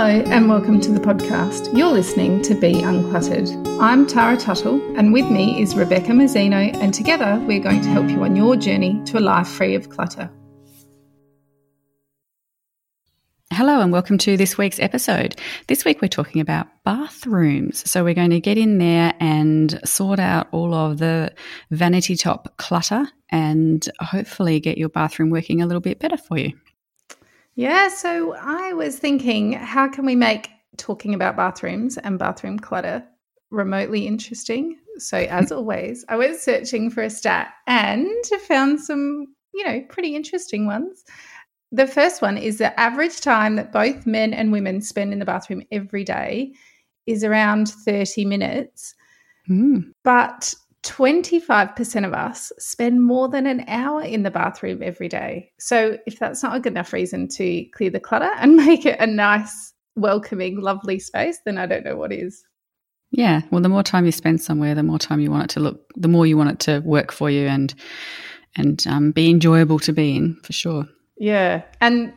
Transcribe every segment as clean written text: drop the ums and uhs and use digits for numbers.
Hello and welcome to the podcast. You're listening to Be Uncluttered. I'm Tara Tuttle and with me is Rebecca Mazzino, and together we're going to help you on your journey to a life free of clutter. Hello and welcome to this week's episode. This week we're talking about bathrooms. So we're going to get in there and sort out all of the vanity top clutter and hopefully get your bathroom working a little bit better for you. Yeah, so I was thinking, how can we make talking about bathrooms and bathroom clutter remotely interesting? So as always, I was searching for a stat and found some, pretty interesting ones. The first one is the average time that both men and women spend in the bathroom every day is around 30 minutes. But 25% of us spend more than an hour in the bathroom every day. So if that's not a good enough reason to clear the clutter and make it a nice, welcoming, lovely space, then I don't know what is. Yeah, well, the more time you spend somewhere, the more time you want it to look, the more you want it to work for you and be enjoyable to be in, for sure. Yeah, and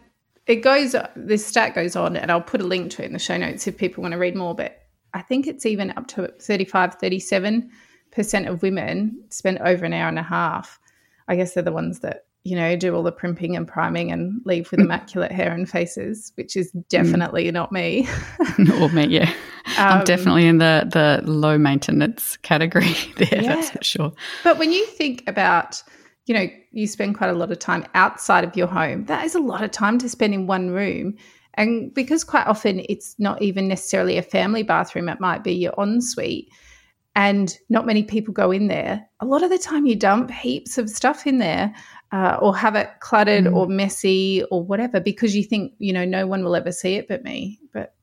this stat goes on, and I'll put a link to it in the show notes if people want to read more, but I think it's even up to 37% of women spend over an hour and a half. I guess they're the ones that, do all the primping and priming and leave with immaculate hair and faces, which is definitely not me. Or me, yeah. I'm definitely in the low maintenance category there, that's for sure. But when you think about, you spend quite a lot of time outside of your home, that is a lot of time to spend in one room. And because quite often it's not even necessarily a family bathroom, it might be your ensuite, and not many people go in there. A lot of the time you dump heaps of stuff in there or have it cluttered or messy or whatever because you think, no one will ever see it but me. But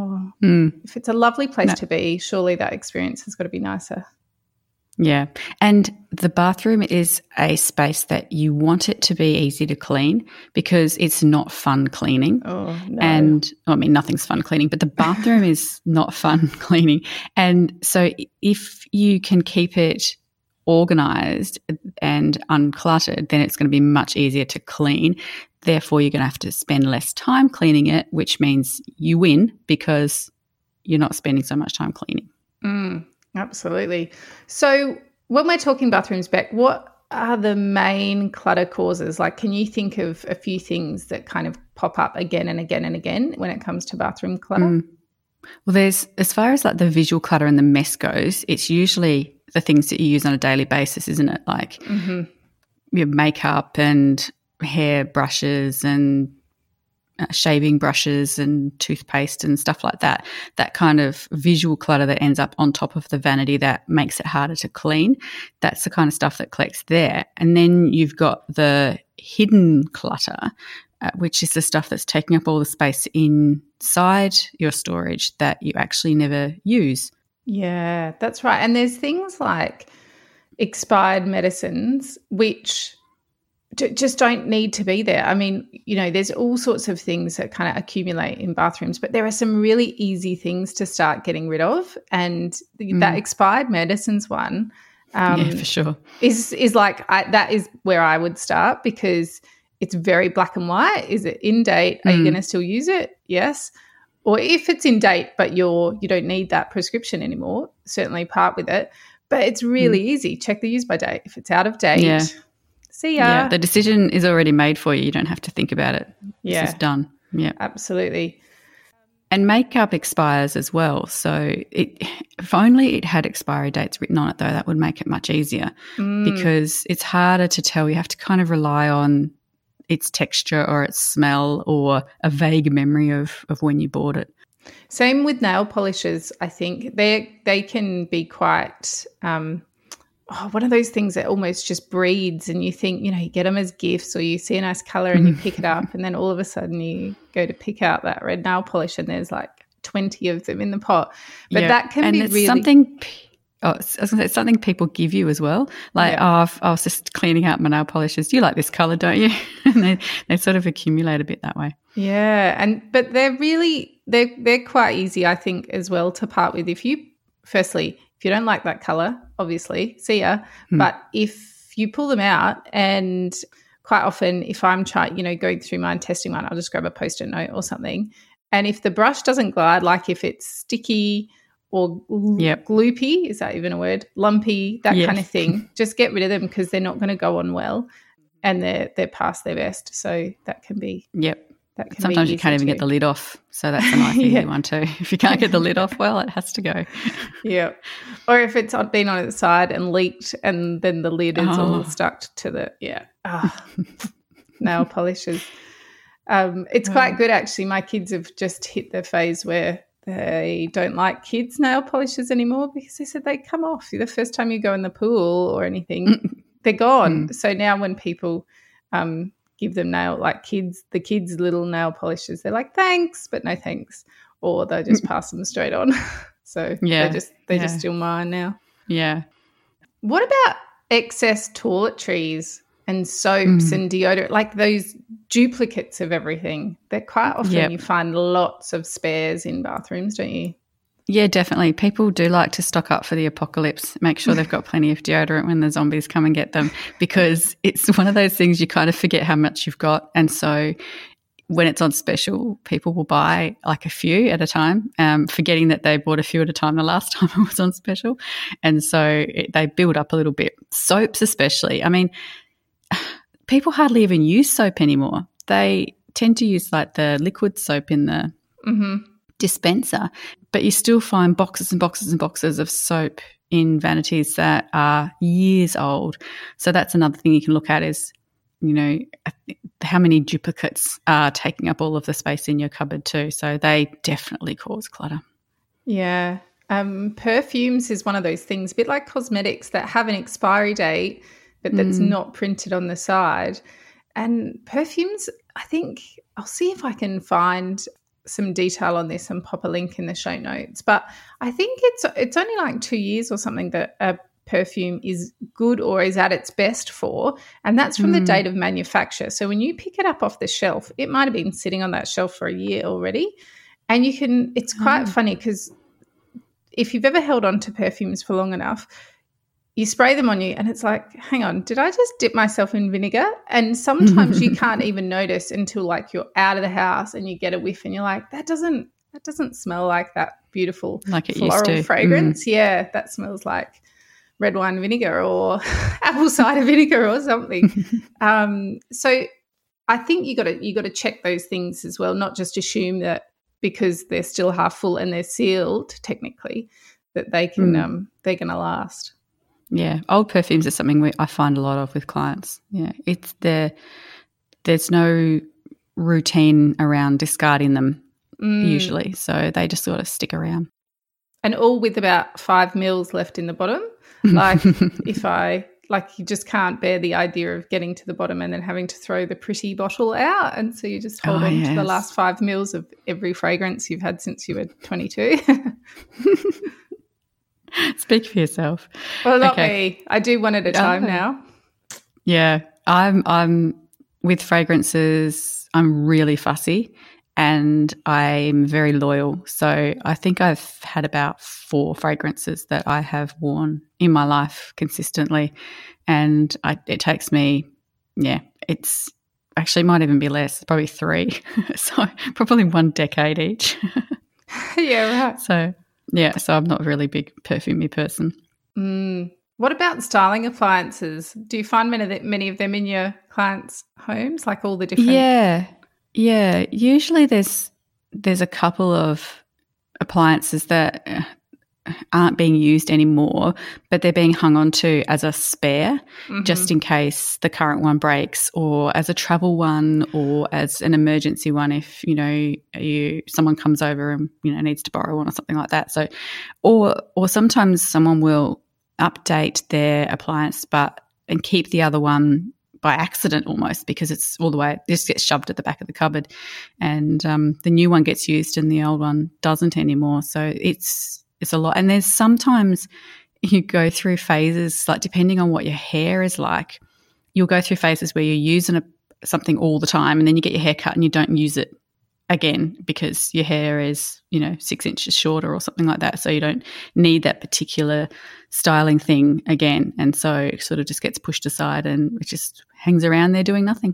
if it's a lovely place to be, surely that experience has got to be nicer. Yeah, and the bathroom is a space that you want it to be easy to clean because it's not fun cleaning. Oh, no. And nothing's fun cleaning, but the bathroom is not fun cleaning. And so if you can keep it organised and uncluttered, then it's going to be much easier to clean. Therefore, you're going to have to spend less time cleaning it, which means you win because you're not spending so much time cleaning. Absolutely. So when we're talking bathrooms, Beck, what are the main clutter causes? Like, can you think of a few things that kind of pop up again and again and again when it comes to bathroom clutter? Well, there's, as far as like the visual clutter and the mess goes, it's usually the things that you use on a daily basis, isn't it? Like your makeup and hair brushes and shaving brushes and toothpaste and stuff like that, that kind of visual clutter that ends up on top of the vanity that makes it harder to clean. That's the kind of stuff that collects there. And then you've got the hidden clutter, which is the stuff that's taking up all the space inside your storage that you actually never use. Yeah, that's right. And there's things like expired medicines, which just don't need to be there. I mean, there's all sorts of things that kind of accumulate in bathrooms, but there are some really easy things to start getting rid of. And that expired medicines one yeah, for sure. is like that is where I would start because it's very black and white. Is it in date? Are you going to still use it? Yes. Or if it's in date but you don't need that prescription anymore, certainly part with it. But it's really easy. Check the use by date. If it's out of date, see ya. Yeah, the decision is already made for you. You don't have to think about it. Yeah. This is done. Yeah. Absolutely. And makeup expires as well. So if only it had expiry dates written on it, though, that would make it much easier because it's harder to tell. You have to kind of rely on its texture or its smell or a vague memory of when you bought it. Same with nail polishes. I think they can be quite one of those things that almost just breeds, and you think, you get them as gifts or you see a nice colour and you pick it up and then all of a sudden you go to pick out that red nail polish and there's like 20 of them in the pot. But that can be really... something... I was going to say, it's something people give you as well. Like, I was just cleaning out my nail polishes. Do you like this colour, don't you? And they sort of accumulate a bit that way. Yeah, but they're quite easy, I think, as well to part with. If you don't like that colour, obviously, see ya. But if you pull them out, and quite often if I'm going through mine, testing mine, I'll just grab a Post-it note or something And if the brush doesn't glide, like if it's sticky or gloopy, is that even a word? Lumpy, that kind of thing, just get rid of them because they're not going to go on well, and they're past their best. So that can be that can sometimes be you can't even get the lid off, so that's a nice easy one too. If you can't get the lid off, well, it has to go. Yeah, or if it's been on its side and leaked, and then the lid is all stuck to the nail polishes. It's quite good actually. My kids have just hit the phase where they don't like kids' nail polishes anymore because they said they come off the first time you go in the pool or anything. They're gone. So now when people give them the kids' little nail polishes, they're like, thanks, but no thanks, or they just pass them straight on. So they're just still mine now. Yeah. What about excess toiletries and soaps and deodorant, like those duplicates of everything? They're quite often you find lots of spares in bathrooms, don't you? Yeah, definitely. People do like to stock up for the apocalypse, make sure they've got plenty of deodorant when the zombies come and get them, because it's one of those things you kind of forget how much you've got. And so when it's on special, people will buy like a few at a time, forgetting that they bought a few at a time the last time it was on special. And so they build up a little bit. Soaps especially. I mean, people hardly even use soap anymore. They tend to use like the liquid soap in the dispenser, but you still find boxes and boxes and boxes of soap in vanities that are years old. So that's another thing you can look at is, you know, how many duplicates are taking up all of the space in your cupboard too. So they definitely cause clutter. Yeah. Perfumes is one of those things, a bit like cosmetics, that have an expiry date but that's not printed on the side. And perfumes, I think I'll see if I can find some detail on this and pop a link in the show notes. But I think it's only like 2 years or something that a perfume is good or is at its best for, and that's from the date of manufacture. So when you pick it up off the shelf, it might have been sitting on that shelf for a year already. And you can, it's quite funny because if you've ever held on to perfumes for long enough, you spray them on you and it's like, hang on, did I just dip myself in vinegar? And sometimes you can't even notice until like you're out of the house and you get a whiff and you're like, that doesn't smell like that beautiful like it floral used to. fragrance. Yeah, that smells like red wine vinegar or apple cider vinegar or something. So I think you got to check those things as well, not just assume that because they're still half full and they're sealed technically that they can they're going to last. Yeah, old perfumes are something I find a lot of with clients. Yeah, it's there's no routine around discarding them usually, so they just sort of stick around. And all with about 5 mils left in the bottom. Like you just can't bear the idea of getting to the bottom and then having to throw the pretty bottle out, and so you just hold on to the last 5 mils of every fragrance you've had since you were 22. Speak for yourself. Well, not me. I do one at a time now. Yeah, I'm with fragrances. I'm really fussy and I'm very loyal. So I think I've had about 4 fragrances that I have worn in my life consistently, and it takes me, it's actually might even be less, probably 3. So probably 1 decade each. Yeah, right. So I'm not a really big perfumey person. What about styling appliances? Do you find many of them in your clients' homes, like all the different? Yeah. Usually there's a couple of appliances that aren't being used anymore, but they're being hung on to as a spare just in case the current one breaks, or as a travel one, or as an emergency one if, someone comes over and, needs to borrow one or something like that. So or sometimes someone will update their appliance and keep the other one by accident almost, because it's all the way, it just gets shoved at the back of the cupboard, and the new one gets used and the old one doesn't anymore. So it's a lot. And there's sometimes you go through phases, like depending on what your hair is like, you'll go through phases where you're using something all the time, and then you get your hair cut and you don't use it again because your hair is, 6 inches shorter or something like that. So you don't need that particular styling thing again. And so it sort of just gets pushed aside and it just hangs around there doing nothing.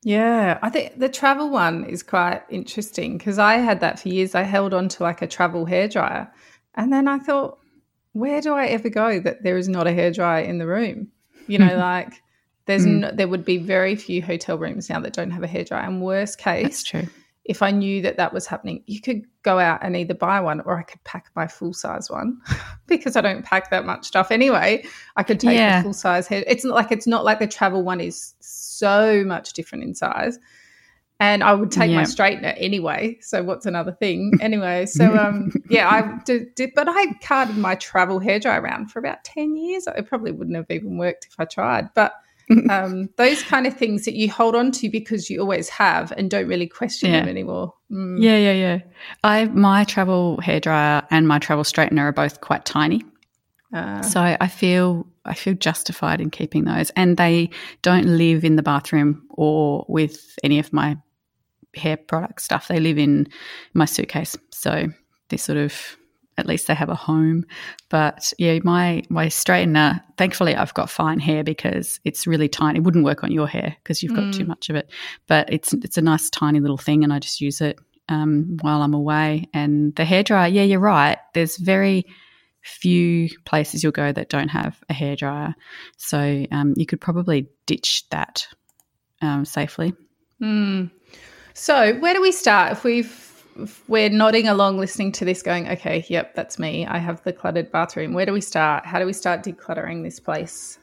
Yeah, I think the travel one is quite interesting because I had that for years. I held on to like a travel hairdryer, and then I thought, where do I ever go that there is not a hairdryer in the room? You know, like there would be very few hotel rooms now that don't have a hairdryer. And worst case, That's true. if I knew that that was happening, you could go out and either buy one or I could pack my full-size one because I don't pack that much stuff anyway. I could take a full-size hair. It's not like the travel one is so much different in size. And I would take my straightener anyway. So what's another thing? Anyway, so I did, but I carted my travel hairdryer around for about 10 years. It probably wouldn't have even worked if I tried. But those kind of things that you hold on to because you always have and don't really question them anymore. Yeah. My travel hairdryer and my travel straightener are both quite tiny. So I feel justified in keeping those, and they don't live in the bathroom or with any of my hair product stuff. They live in my suitcase, so they sort of, at least they have a home. But yeah, my straightener, thankfully I've got fine hair because it's really tiny. It wouldn't work on your hair because you've got too much of it, but it's a nice tiny little thing, and I just use it while I'm away. And the hairdryer, yeah, you're right, there's very few places you'll go that don't have a hairdryer, so you could probably ditch that safely. So where do we start if we're nodding along listening to this going, okay, yep, that's me, I have the cluttered bathroom? Where do we start? How do we start decluttering this place?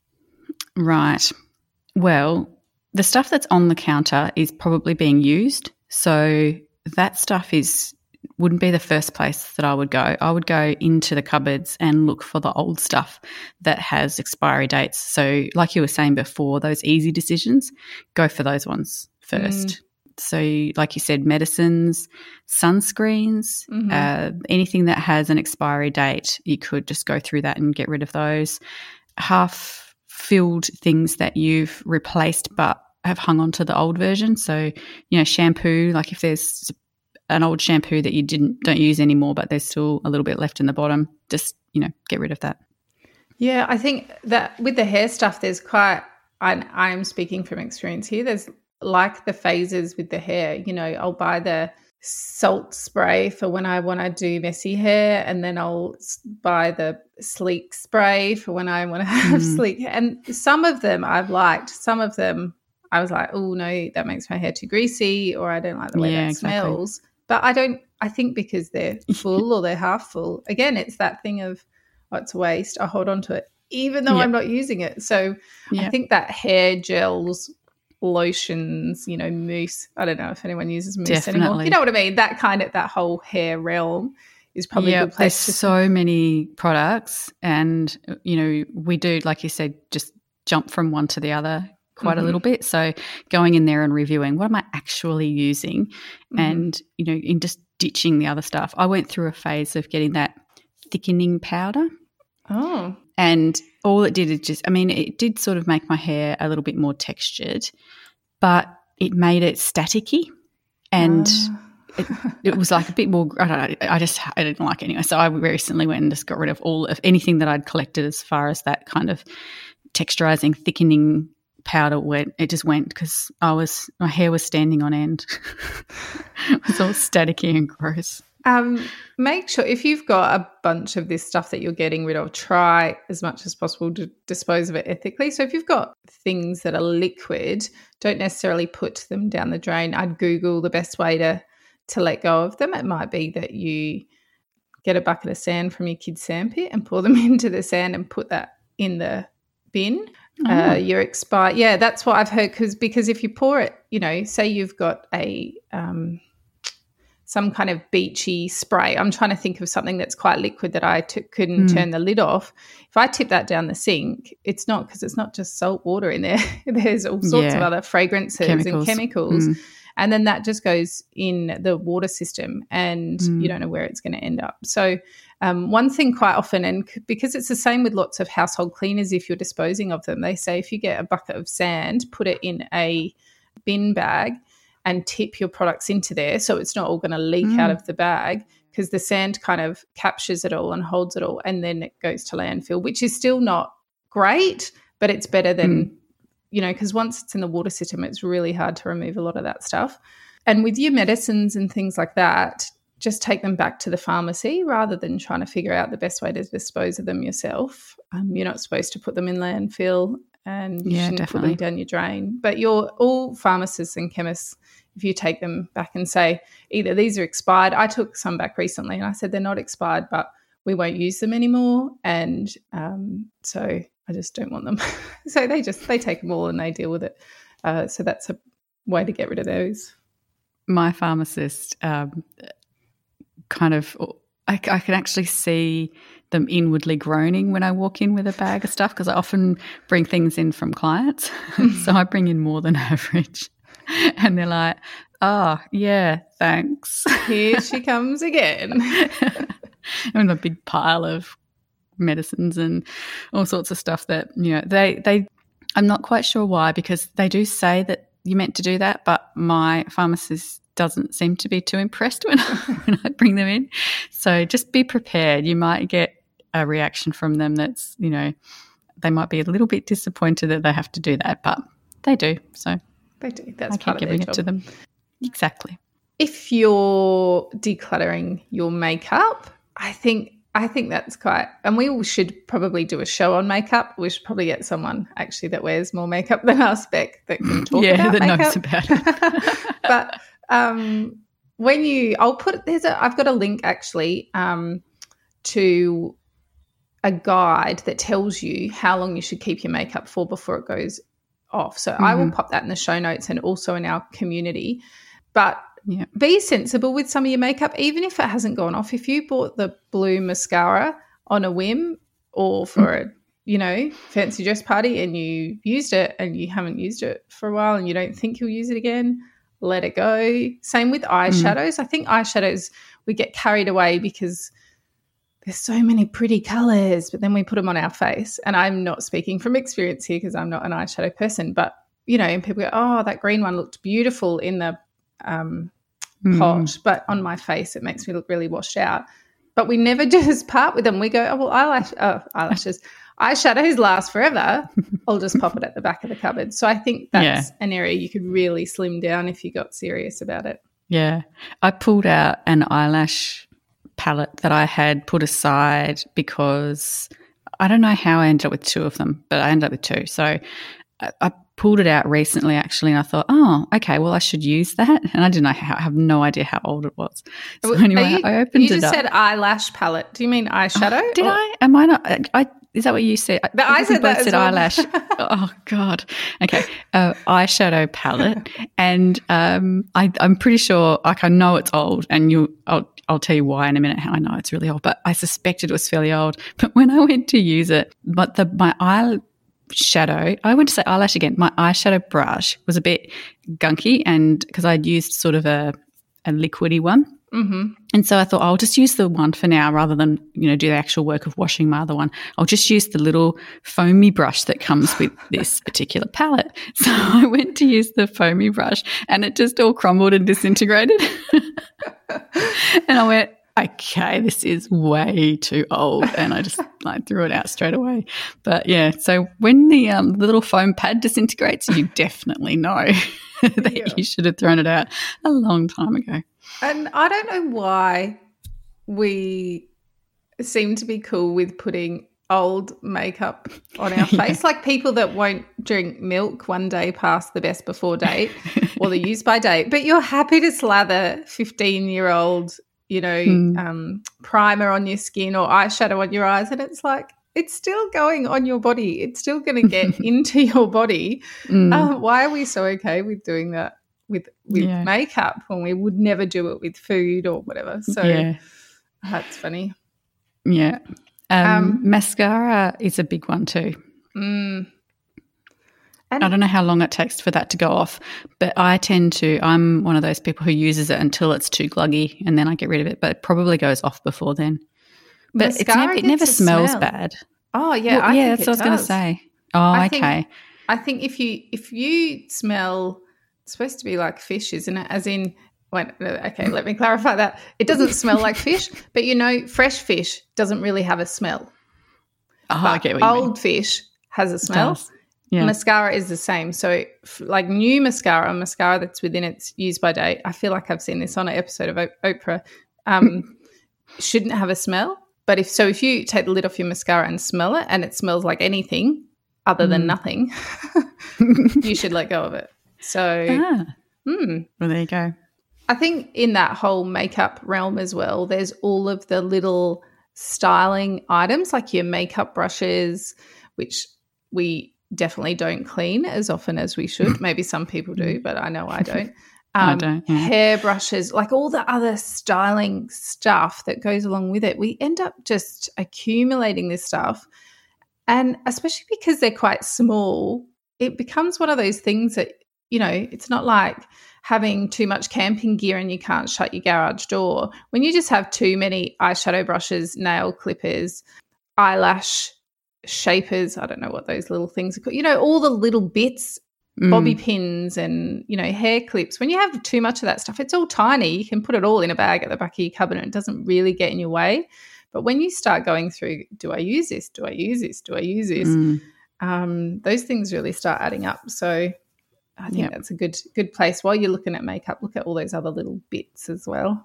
Right, well, the stuff that's on the counter is probably being used, so that stuff wouldn't be the first place that I would go. I would go into the cupboards and look for the old stuff that has expiry dates. So like you were saying before, those easy decisions, go for those ones first. So like you said, medicines, sunscreens, anything that has an expiry date, you could just go through that and get rid of those. Half-filled things that you've replaced but have hung on to the old version. So, shampoo, like if there's an old shampoo that you don't use anymore, but there's still a little bit left in the bottom, just, get rid of that. Yeah, I think that with the hair stuff, there's I'm speaking from experience here, there's like the phases with the hair. I'll buy the salt spray for when I want to do messy hair, and then I'll buy the sleek spray for when I want to have sleek hair. And some of them I've liked, some of them I was like, oh no, that makes my hair too greasy, or I don't like the way that smells. But I think because they're full or they're half full, again, it's that thing of, it's a waste, I hold on to it, even though I'm not using it. So I think that hair gels, lotions, mousse, I don't know if anyone uses mousse anymore. You know what I mean? That whole hair realm is probably a good place. There's so many products, and, we do, like you said, just jump from one to the other quite a little bit. So going in there and reviewing, what am I actually using? And, in just ditching the other stuff. I went through a phase of getting that thickening powder. Oh. And all it did is it did sort of make my hair a little bit more textured, but it made it staticky, and it was like a bit more, I don't know, I didn't like it anyway. So I recently went and just got rid of all of anything that I'd collected as far as that kind of texturizing, thickening powder it just went, because my hair was standing on end. It was all staticky and gross. Make sure, if you've got a bunch of this stuff that you're getting rid of, try as much as possible to dispose of it ethically. So if you've got things that are liquid, don't necessarily put them down the drain. I'd Google the best way to let go of them. It might be that you get a bucket of sand from your kid's sandpit and pour them into the sand and put that in the bin. Your expired, that's what I've heard, because if you pour it, say you've got a some kind of beachy spray. I'm trying to think of something that's quite liquid that I couldn't turn the lid off. If I tip that down the sink, it's not, because it's not just salt water in there. There's all sorts of other fragrances and chemicals. And then that just goes in the water system, and you don't know where it's going to end up. So one thing quite often, and because it's the same with lots of household cleaners, if you're disposing of them, they say if you get a bucket of sand, put it in a bin bag and tip your products into there, so it's not all going to leak out of the bag, because the sand kind of captures it all and holds it all, and then it goes to landfill, which is still not great, but it's better than because once it's in the water system, it's really hard to remove a lot of that stuff. And with your medicines and things like that, just take them back to the pharmacy rather than trying to figure out the best way to dispose of them yourself. You're not supposed to put them in landfill, and you shouldn't put them down your drain. But all pharmacists and chemists, if you take them back and say either these are expired, I took some back recently and I said they're not expired, but we won't use them anymore, and so I just don't want them. So they take them all and they deal with it. So that's a way to get rid of those. My pharmacist kind of, I can actually see them inwardly groaning when I walk in with a bag of stuff, because I often bring things in from clients. So I bring in more than average. And they're like, oh, yeah, thanks. Here she comes again. And a big pile of medicines and all sorts of stuff that, they I'm not quite sure why, because they do say that you're meant to do that, but my pharmacist doesn't seem to be too impressed when I bring them in. So just be prepared. You might get a reaction from them that's, they might be a little bit disappointed that they have to do that, but they do. So they do. That's I keep giving it to them. Exactly. If you're decluttering your makeup, I think that's quite, and we should probably do a show on makeup. We should probably get someone actually that wears more makeup than us, Beck, that can talk about that makeup. knows about it. But I've got a link actually to a guide that tells you how long you should keep your makeup for before it goes off. So I will pop that in the show notes and also in our community. But be sensible with some of your makeup, even if it hasn't gone off. If you bought the blue mascara on a whim or for a fancy dress party and you used it and you haven't used it for a while and you don't think you'll use it again, let it go. Same with eyeshadows. I think eyeshadows, we get carried away because there's so many pretty colours, but then we put them on our face. And I'm not speaking from experience here because I'm not an eyeshadow person, but, and people go, oh, that green one looked beautiful in the pot, but on my face it makes me look really washed out. But we never just part with them. We go, oh, well, eyelashes. Eyeshadows last forever. I'll just pop it at the back of the cupboard. So I think that's an area you could really slim down if you got serious about it. Yeah. I pulled out an eyelash palette that I had put aside because I don't know how I ended up with two of them, but I ended up with two. So I pulled it out recently actually, and I thought, oh, okay, well I should use that. And I didn't know I have no idea how old it was. So anyway, I opened it up. You just said eyelash palette. Do you mean eyeshadow? Did I? Am I not? Is that what you said? I said that as well. Eyelash. Oh God. Okay. Eyeshadow palette, and I'm pretty sure. Like I know it's old, and I'll tell you why in a minute. How I know it's really old, but I suspected it was fairly old. But when I went to use it, my eyeshadow, I went to say eyelash again. My eyeshadow brush was a bit gunky, and because I'd used sort of a liquidy one. Mm-hmm. And so I thought I'll just use the one for now rather than, do the actual work of washing my other one. I'll just use the little foamy brush that comes with this particular palette. So I went to use the foamy brush and it just all crumbled and disintegrated. And I went, okay, this is way too old. And I just threw it out straight away. But yeah, so when the little foam pad disintegrates, you definitely know that you should have thrown it out a long time ago. And I don't know why we seem to be cool with putting old makeup on our face, like people that won't drink milk one day past the best before date or the use by date, but you're happy to slather 15-year-old, primer on your skin or eyeshadow on your eyes, and it's like it's still going on your body. It's still going to get into your body. Why are we so okay with doing that with makeup when we would never do it with food or whatever? So that's funny. Yeah. Mascara is a big one too. And I don't know how long it takes for that to go off, but I'm one of those people who uses it until it's too gluggy and then I get rid of it, but it probably goes off before then. But it never smells bad. Oh, yeah. Well, that's what I was going to say. Oh, okay. I think if you smell, it's supposed to be like fish, isn't it? As in, okay, let me clarify that. It doesn't smell like fish, but fresh fish doesn't really have a smell. Oh, I get what you mean. Old fish has a smell. Yeah. Mascara is the same. So like new mascara that's within its use by date, I feel like I've seen this on an episode of Oprah, shouldn't have a smell. But if you take the lid off your mascara and smell it and it smells like anything other than nothing, you should let go of it. So well, there you go. I think in that whole makeup realm as well, there's all of the little styling items like your makeup brushes, which we definitely don't clean as often as we should. Maybe some people do, but I know I don't. I don't. Yeah. Hair brushes, like all the other styling stuff that goes along with it. We end up just accumulating this stuff. And especially because they're quite small, it becomes one of those things that, you know, it's not like having too much camping gear and you can't shut your garage door. When you just have too many eyeshadow brushes, nail clippers, eyelash shapers, I don't know what those little things are called, you know, all the little bits, bobby pins and, you know, hair clips. When you have too much of that stuff, it's all tiny. You can put it all in a bag at the back of your cupboard and it doesn't really get in your way. But when you start going through, do I use this? Do I use this? Do I use this? Those things really start adding up. So I think that's a good place. While you're looking at makeup, look at all those other little bits as well.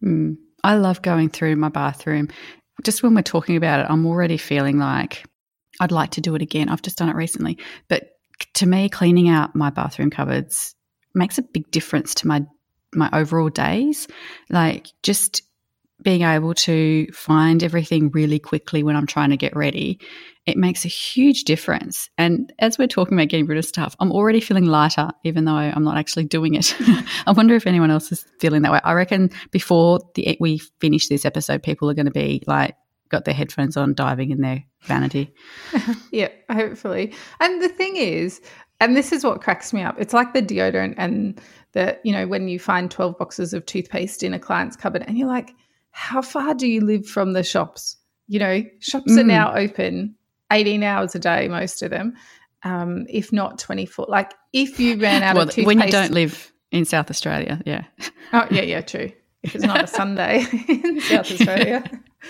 I love going through my bathroom. Just when we're talking about it, I'm already feeling like I'd like to do it again. I've just done it recently. But to me, cleaning out my bathroom cupboards makes a big difference to my overall days. Like just being able to find everything really quickly when I'm trying to get ready, it makes a huge difference. And as we're talking about getting rid of stuff, I'm already feeling lighter, even though I'm not actually doing it. I wonder if anyone else is feeling that way. I reckon before we finish this episode, people are going to be like, got their headphones on, diving in their vanity. Yeah, hopefully. And the thing is, and this is what cracks me up, it's like the deodorant and the, you know, when you find 12 boxes of toothpaste in a client's cupboard and you're like, how far do you live from the shops? You know, shops are now open 18 hours a day, most of them, if not 24. Like if you ran out of toothpaste. When you don't live in South Australia, yeah. Oh, yeah, true. If it's not a Sunday in South Australia.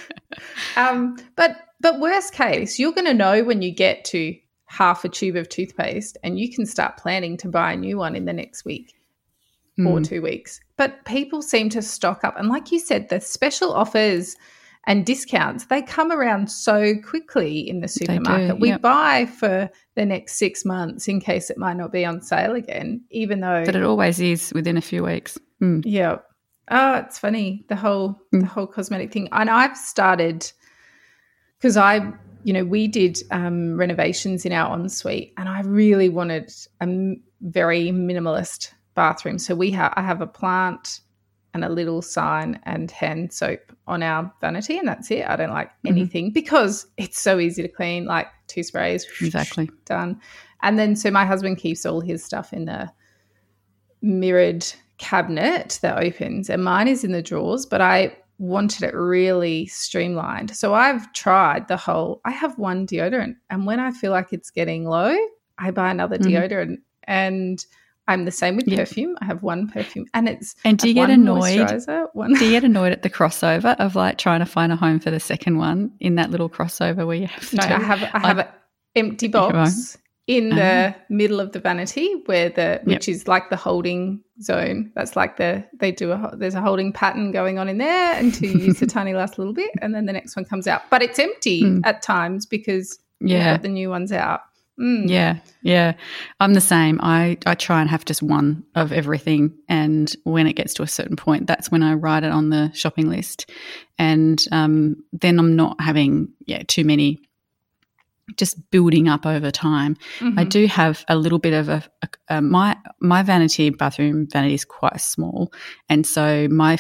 But worst case, you're going to know when you get to half a tube of toothpaste and you can start planning to buy a new one in the next week or 2 weeks. But people seem to stock up. And like you said, the special offers and discounts, they come around so quickly in the supermarket. We buy for the next 6 months in case it might not be on sale again, even though. But it always is within a few weeks. Yeah. Oh, it's funny, the whole cosmetic thing. And I've started because we did renovations in our ensuite and I really wanted a very minimalist bathroom. So I have a plant and a little sign and hand soap on our vanity and that's it. I don't like anything because it's so easy to clean, like 2 sprays. Exactly. Done. And then so my husband keeps all his stuff in the mirrored cabinet that opens and mine is in the drawers, but I wanted it really streamlined. So I've tried I have one deodorant and when I feel like it's getting low, I buy another deodorant and I'm the same with perfume. I have one perfume and it's do you get annoyed? Do you get annoyed at the crossover of like trying to find a home for the second one in that little crossover where you have No, I have an empty box in the middle of the vanity which is like the holding zone. That's like there's a holding pattern going on in there until you use the tiny last little bit and then the next one comes out. But it's empty at times because you got the new ones out. Yeah. I'm the same. I try and have just one of everything and when it gets to a certain point, that's when I write it on the shopping list and then I'm not having too many just building up over time. I do have a little bit of my bathroom vanity is quite small and so my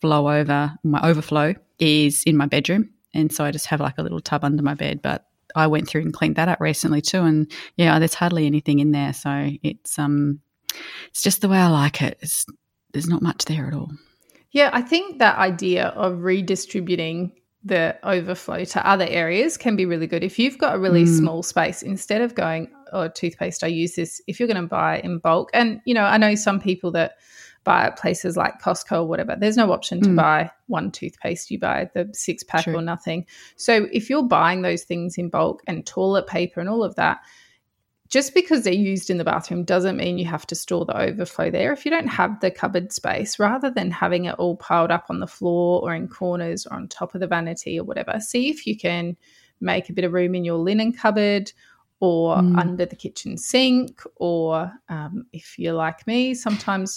overflow is in my bedroom and so I just have like a little tub under my bed, but I went through and cleaned that up recently too and there's hardly anything in there so it's just the way I like it. There's not much there at all. Yeah, I think that idea of redistributing the overflow to other areas can be really good. If you've got a really small space, instead of going, toothpaste, I use this, if you're going to buy in bulk, and, I know some people that buy at places like Costco or whatever, there's no option to buy one toothpaste. You buy the 6-pack or nothing. So if you're buying those things in bulk and toilet paper and all of that, just because they're used in the bathroom doesn't mean you have to store the overflow there. If you don't have the cupboard space, rather than having it all piled up on the floor or in corners or on top of the vanity or whatever, see if you can make a bit of room in your linen cupboard or under the kitchen sink, or if you're like me, sometimes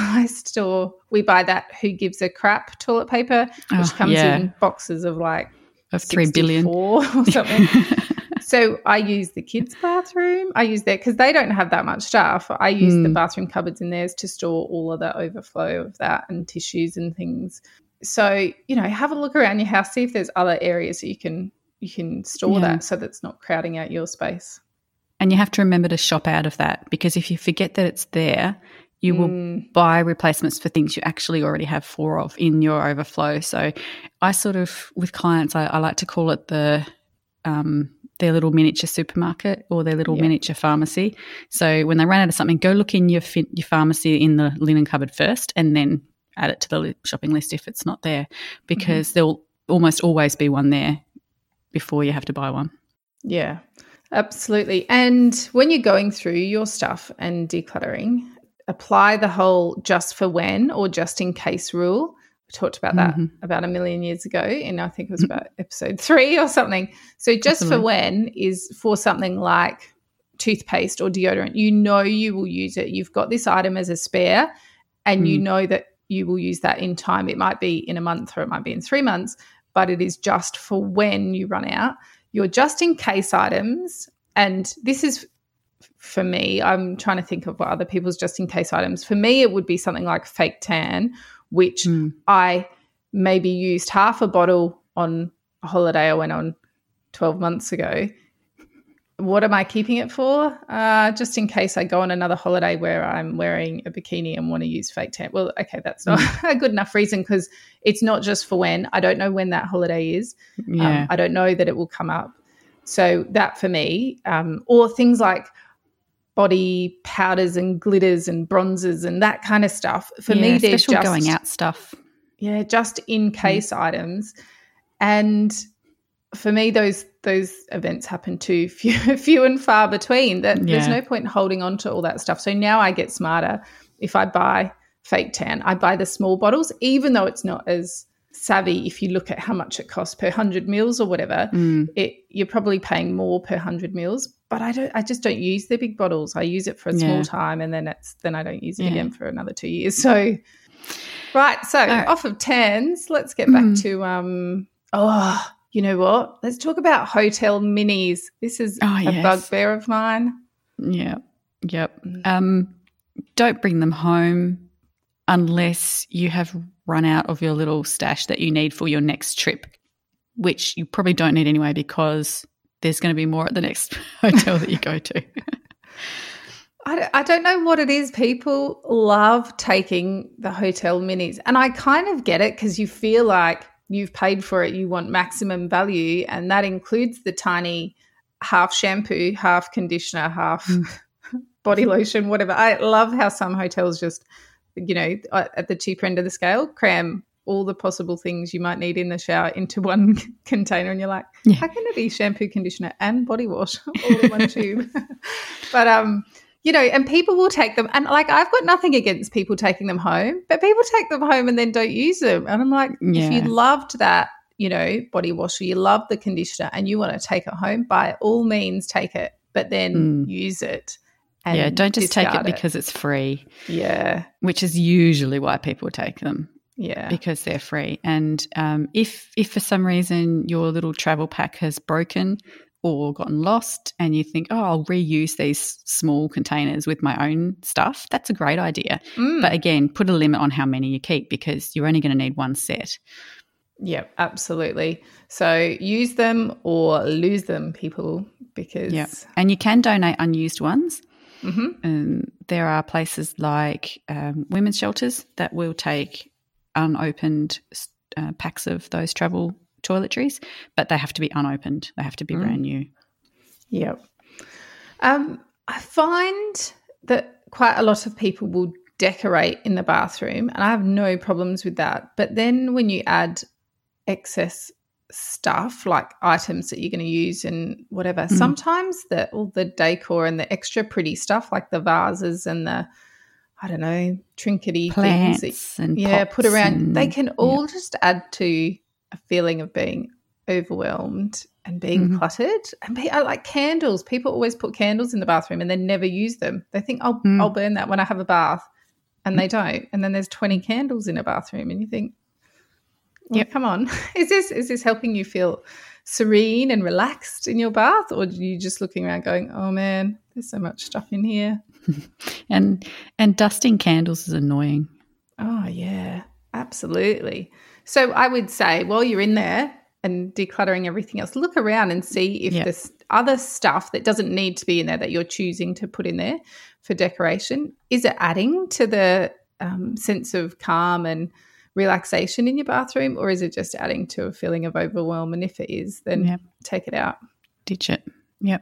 we buy that Who Gives a Crap toilet paper, which comes in boxes of like of 3 billion or something. So I use the kids' bathroom. I use that because they don't have that much stuff. I use the bathroom cupboards in theirs to store all of the overflow of that and tissues and things. So, have a look around your house, see if there's other areas that you can store that so that's not crowding out your space. And you have to remember to shop out of that, because if you forget that it's there, you will buy replacements for things you actually already have 4 of in your overflow. So I sort of, with clients, I like to call it their little miniature supermarket or their little miniature pharmacy. So when they run out of something, go look in your pharmacy in the linen cupboard first, and then add it to the shopping list if it's not there, because there'll almost always be one there before you have to buy one. Yeah, absolutely. And when you're going through your stuff and decluttering, apply the whole just for when or just in case rule. We talked about that about 1 million years ago, and I think it was about episode 3 or something. So just for when is for something like toothpaste or deodorant. You will use it. You've got this item as a spare, and you know that you will use that in time. It might be in a month or it might be in 3 months, but it is just for when you run out. Your just in case items, and this is for me, I'm trying to think of what other people's just in case items. For me, it would be something like fake tan, which I maybe used half a bottle on a holiday I went on 12 months ago. What am I keeping it for? Just in case I go on another holiday where I'm wearing a bikini and want to use fake tan. Well, okay, that's not a good enough reason, because it's not just for when. I don't know when that holiday is. I don't know that it will come up. So that for me, or things like body powders and glitters and bronzers and that kind of stuff. For me, they're just going out stuff. Yeah, just in case items. And for me, those events happen too few and far between. There's no point in holding on to all that stuff. So now I get smarter. If I buy fake tan, I buy the small bottles, even though it's not as savvy. If you look at how much it costs per 100 mils or whatever, you're probably paying more per 100 mils. But I just don't use the big bottles. I use it for a small time, and then I don't use it again for another 2 years. So, right. So off of tans, let's get back to you know what? Let's talk about hotel minis. This is a bugbear of mine. Yeah. Yep. Don't bring them home unless you have run out of your little stash that you need for your next trip, which you probably don't need anyway, because there's going to be more at the next hotel that you go to. I don't know what it is. People love taking the hotel minis, and I kind of get it, because you feel like you've paid for it. You want maximum value, and that includes the tiny half shampoo, half conditioner, half body lotion, whatever. I love how some hotels just, at the cheaper end of the scale, cram all the possible things you might need in the shower into one container, and you're like, how can it be shampoo, conditioner and body wash all in one tube? But, and people will take them, and like, I've got nothing against people taking them home, but people take them home and then don't use them. And I'm like, if you loved that, body wash, or you love the conditioner and you want to take it home, by all means take it, but then use it. And don't just take it because it's free. Yeah. Which is usually why people take them. Yeah. Because they're free. And if for some reason your little travel pack has broken or gotten lost and you think, I'll reuse these small containers with my own stuff, that's a great idea. But again, put a limit on how many you keep, because you're only going to need one set. Yeah, absolutely. So use them or lose them, people, because and you can donate unused ones. There are places like women's shelters that will take unopened packs of those travel toiletries, but they have to be unopened. They have to be brand new. Yep. I find that quite a lot of people will decorate in the bathroom, and I have no problems with that. But then when you add excess stuff, like items that you're going to use and whatever. Sometimes all the decor and the extra pretty stuff, like the vases and the, I don't know, trinkety plants things and put around, and, they can all just add to a feeling of being overwhelmed and being cluttered. And like candles. People always put candles in the bathroom and then never use them. They think, I'll burn that when I have a bath, and they don't. And then there's 20 candles in a bathroom, and you think, well, come on, is this helping you feel serene and relaxed in your bath, or are you just looking around going, oh man, there's so much stuff in here? And dusting candles is annoying. Oh yeah, absolutely. So I would say while you're in there and decluttering everything else, look around and see if there's other stuff that doesn't need to be in there that you're choosing to put in there for decoration. Is it adding to the sense of calm and relaxation in your bathroom, or is it just adding to a feeling of overwhelm? And if it is, then take it out. Ditch it. Yep.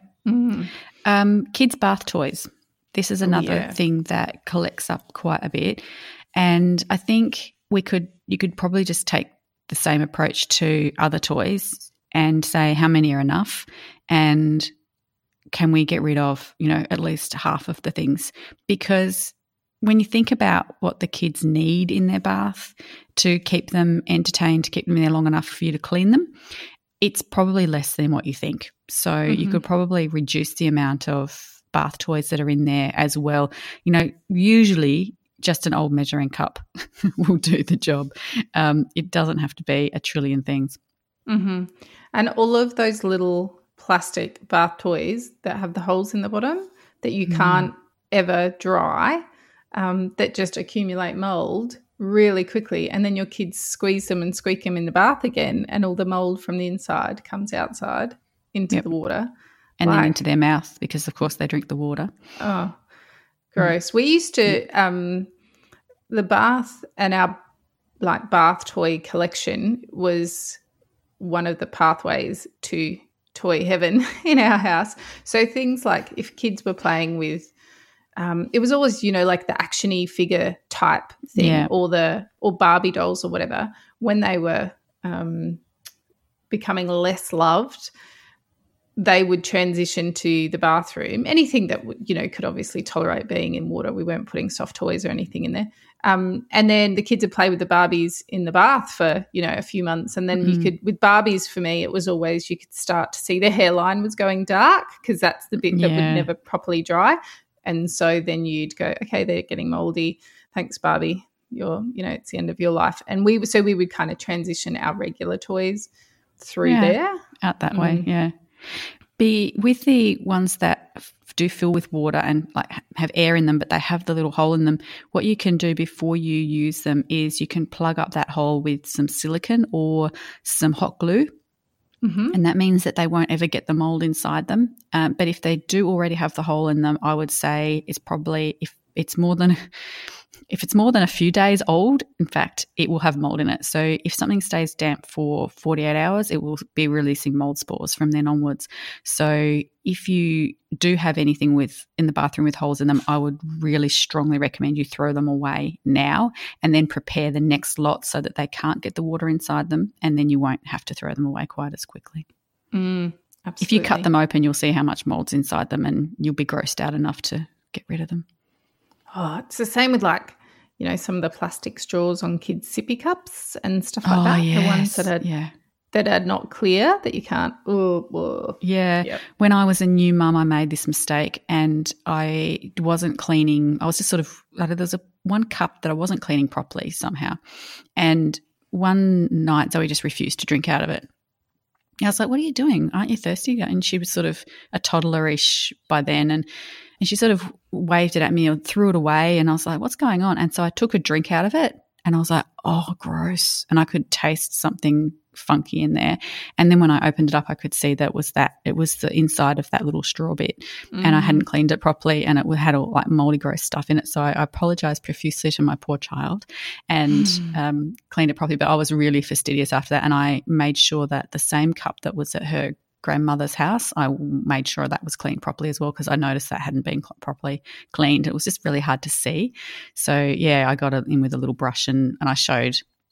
Kids' bath toys. This is another thing that collects up quite a bit. And I think you could probably just take the same approach to other toys and say how many are enough, and can we get rid of, at least half of the things? Because when you think about what the kids need in their bath to keep them entertained, to keep them in there long enough for you to clean them, it's probably less than what you think. So you could probably reduce the amount of bath toys that are in there as well. Usually just an old measuring cup will do the job. It doesn't have to be a trillion things. And all of those little plastic bath toys that have the holes in the bottom that you can't ever dry, that just accumulate mold really quickly, and then your kids squeeze them and squeak them in the bath again, and all the mold from the inside comes outside into the water. And then into their mouth, because, of course, they drink the water. Oh, gross. We used to the bath and our bath toy collection was one of the pathways to toy heaven in our house. So things like if kids were playing with it was always, like the action-y figure type thing, or Barbie dolls or whatever, when they were becoming less loved, they would transition to the bathroom. Anything that, could obviously tolerate being in water. We weren't putting soft toys or anything in there. And then the kids would play with the Barbies in the bath for, a few months. And then you could, with Barbies for me, it was always you could start to see their hairline was going dark, because that's the bit that would never properly dry. And so then you'd go, okay, they're getting moldy. Thanks, Barbie. It's the end of your life. And we would kind of transition our regular toys through there. Out that way, Be with the ones that do fill with water and have air in them, but they have the little hole in them. What you can do before you use them is you can plug up that hole with some silicone or some hot glue. And that means that they won't ever get the mold inside them. But if they do already have the hole in them, I would say it's probably, if it's more than a few days old, in fact, it will have mold in it. So if something stays damp for 48 hours, it will be releasing mold spores from then onwards. So if you do have anything in the bathroom with holes in them, I would really strongly recommend you throw them away now and then prepare the next lot so that they can't get the water inside them, and then you won't have to throw them away quite as quickly. Absolutely. If you cut them open, you'll see how much mold's inside them, and you'll be grossed out enough to get rid of them. Oh, it's the same with some of the plastic straws on kids' sippy cups and stuff like that. Yes. The ones that are not clear, that you can't. Yep. When I was a new mum, I made this mistake, and I wasn't cleaning. I was just there's one cup that I wasn't cleaning properly somehow, and one night Zoe just refused to drink out of it. I was like, "What are you doing? Aren't you thirsty?" And she was sort of a toddlerish by then, and she sort of waved it at me or threw it away, and I was like, what's going on? And so I took a drink out of it, and I was like, oh, gross. And I could taste something funky in there. And then when I opened it up, I could see that it was the inside of that little straw bit, and I hadn't cleaned it properly, and it had all moldy, gross stuff in it. So I apologized profusely to my poor child and cleaned it properly. But I was really fastidious after that, and I made sure that the same cup that was at her grandmother's house, I made sure that was cleaned properly as well, because I noticed that hadn't been properly cleaned. It was just really hard to see. So, I got it in with a little brush and I showed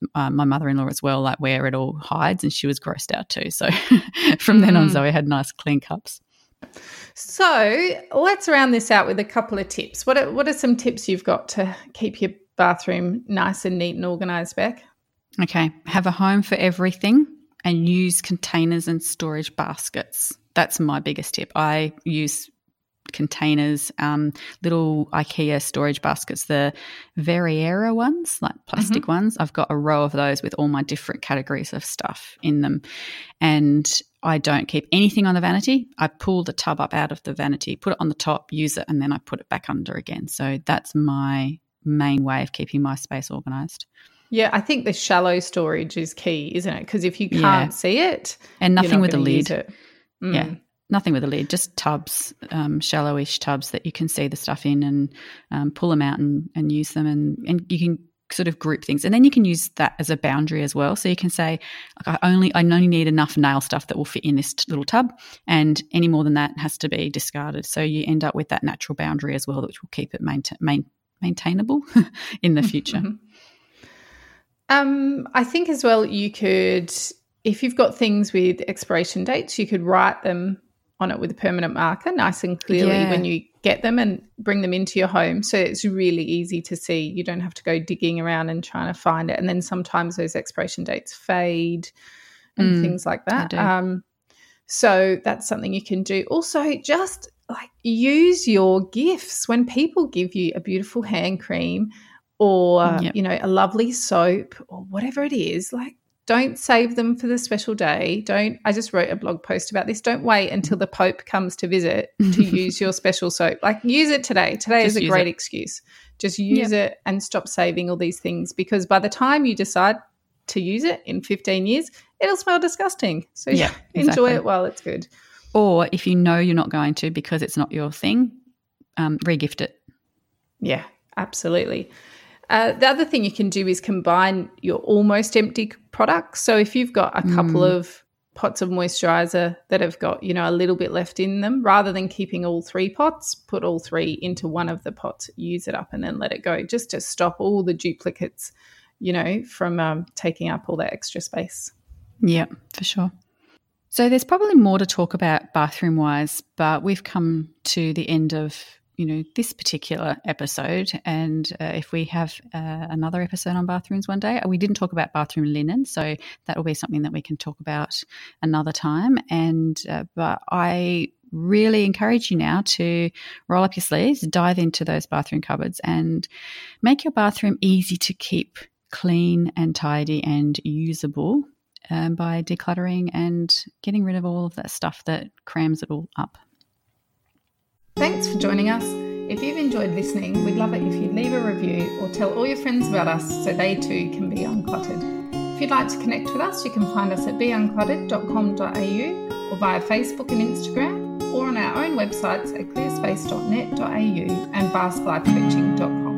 my mother-in-law as well, like where it all hides, and she was grossed out too. So from then on, Zoe had nice clean cups. So let's round this out with a couple of tips. What are some tips you've got to keep your bathroom nice and neat and organised, Beck? Okay, have a home for everything and use containers and storage baskets. That's my biggest tip. I use containers, little IKEA storage baskets, the Verriera ones, like plastic ones. I've got a row of those with all my different categories of stuff in them. And I don't keep anything on the vanity. I pull the tub up out of the vanity, put it on the top, use it, and then I put it back under again. So that's my main way of keeping my space organised. Yeah, I think the shallow storage is key, isn't it? Because if you can't see it, and nothing with a lid. Yeah, nothing with a lid, just tubs, shallowish tubs that you can see the stuff in, and pull them out and use them, and you can sort of group things, and then you can use that as a boundary as well. So you can say, I only need enough nail stuff that will fit in this little tub, and any more than that has to be discarded. So you end up with that natural boundary as well, which will keep it maintainable in the future. I think as well you could, if you've got things with expiration dates, you could write them on it with a permanent marker nice and clearly when you get them and bring them into your home. So it's really easy to see. You don't have to go digging around and trying to find it. And then sometimes those expiration dates fade and things like that. So that's something you can do. Also, just like use your gifts. When people give you a beautiful hand cream or, a lovely soap or whatever it is, like, don't save them for the special day. I just wrote a blog post about this. Don't wait until the Pope comes to visit to use your special soap. Like, use it today. Today is a great excuse. Just use it and stop saving all these things, because by the time you decide to use it in 15 years, it'll smell disgusting. So enjoy it while it's good. Or if you know you're not going to because it's not your thing, re-gift it. Yeah, absolutely. The other thing you can do is combine your almost empty products. So if you've got a couple of pots of moisturiser that have got, a little bit left in them, rather than keeping all 3 pots, put all 3 into one of the pots, use it up and then let it go, just to stop all the duplicates, from taking up all that extra space. Yeah, for sure. So there's probably more to talk about bathroom-wise, but we've come to the end of this particular episode, and if we have another episode on bathrooms one day, we didn't talk about bathroom linen, so that will be something that we can talk about another time. And but I really encourage you now to roll up your sleeves, dive into those bathroom cupboards, and make your bathroom easy to keep clean and tidy and usable by decluttering and getting rid of all of that stuff that crams it all up. Thanks for joining us. If you've enjoyed listening, we'd love it if you'd leave a review or tell all your friends about us so they too can be uncluttered. If you'd like to connect with us, you can find us at beuncluttered.com.au or via Facebook and Instagram, or on our own websites at clearspace.net.au and basklifecoaching.com.